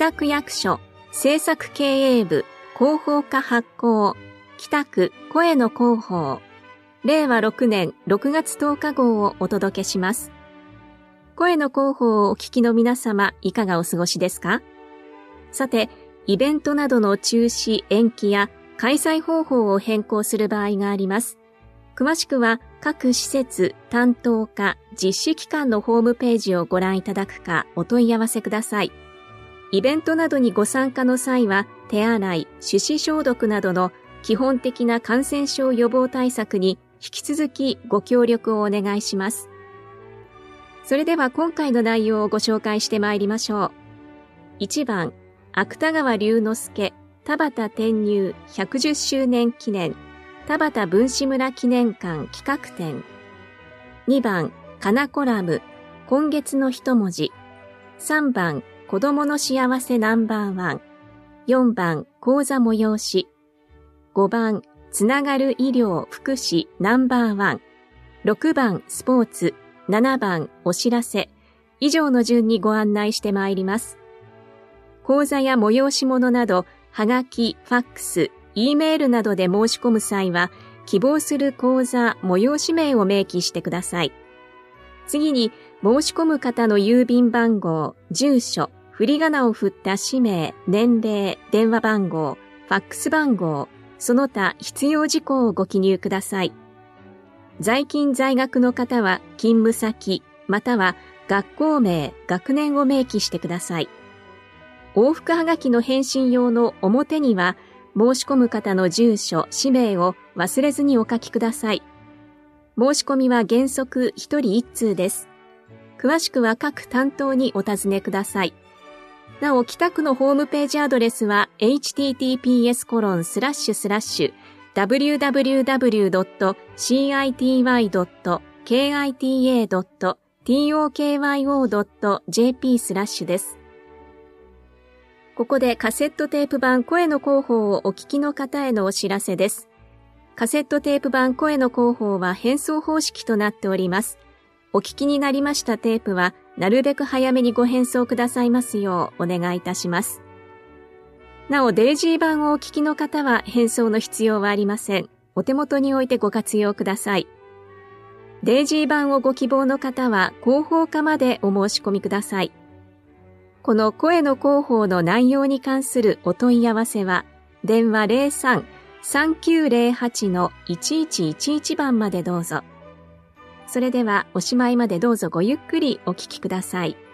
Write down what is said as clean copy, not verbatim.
北区役所政策経営部広報課発行北区声の広報令和6年6月10日号をお届けします。声の広報をお聞きの皆様、いかがお過ごしですか？さて、イベントなどの中止、延期や開催方法を変更する場合があります。詳しくは各施設、担当課、実施機関のホームページをご覧いただくかお問い合わせください。イベントなどにご参加の際は手洗い、手指消毒などの基本的な感染症予防対策に引き続きご協力をお願いします。それでは今回の内容をご紹介してまいりましょう。1番、芥川龍之介田端転入110周年記念田端文士村記念館企画展。2番、かなコラム今月の一文字。3番、子どもの幸せナンバーワン。4番、講座催し。5番、つながる医療福祉ナンバーワン。6番、スポーツ。7番、お知らせ。以上の順にご案内してまいります。講座や催し物など、はがき、ファックス、E メールなどで申し込む際は、希望する講座、催し名を明記してください。次に、申し込む方の郵便番号、住所、振り仮名を振った氏名、年齢、電話番号、ファックス番号、その他必要事項をご記入ください。在勤在学の方は、勤務先、または学校名、学年を明記してください。往復はがきの返信用の表には、申し込む方の住所、氏名を忘れずにお書きください。申し込みは原則1人1通です。詳しくは各担当にお尋ねください。なお、北区のホームページアドレスは https://www.city.kita.tokyo.jp/ です。ここでカセットテープ版声の広報をお聞きの方へのお知らせです。カセットテープ版声の広報は返送方式となっております。お聞きになりましたテープはなるべく早めにご返送くださいますようお願いいたします。なお、デイジー版をお聞きの方は返送の必要はありません。お手元に置いてご活用ください。デイジー版をご希望の方は広報課までお申し込みください。この声の広報の内容に関するお問い合わせは、電話 03-3908-1111 番までどうぞ。それではおしまいまでどうぞごゆっくりお聞きください。